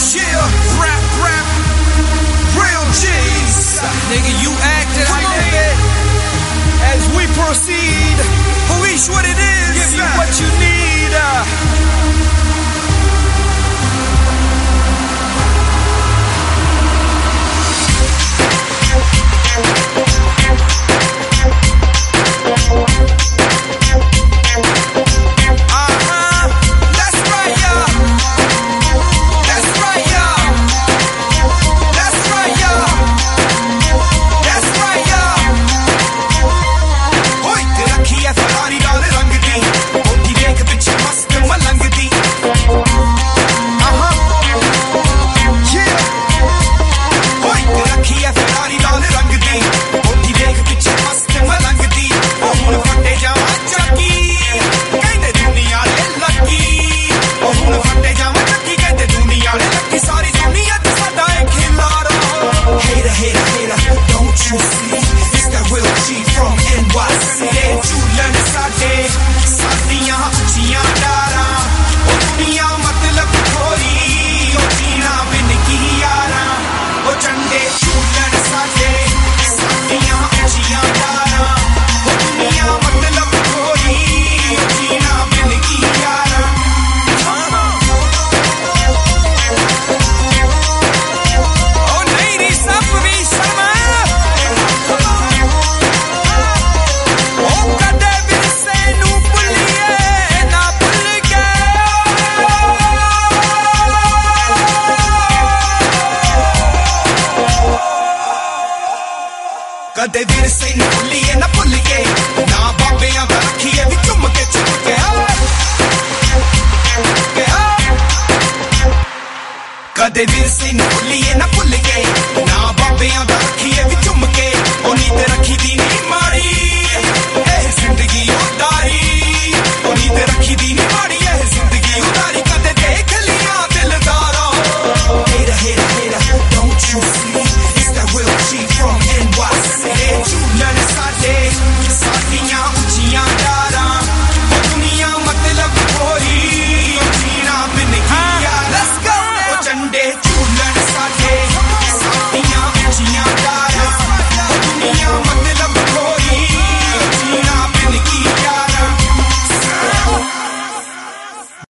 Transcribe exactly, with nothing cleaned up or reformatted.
Yeah, rap, rap, real G's. Nigga, you acted like that. As we proceed, police what it is, give you what you need. कदे विरसे न भुलिए न भुल के ना बाबेयां दा रखिए भी चुम के चुम के कदे विरसे न भुलिए न भुल के ना बाबेयां दा रखिए भी चुम के ओ नीत रखी दी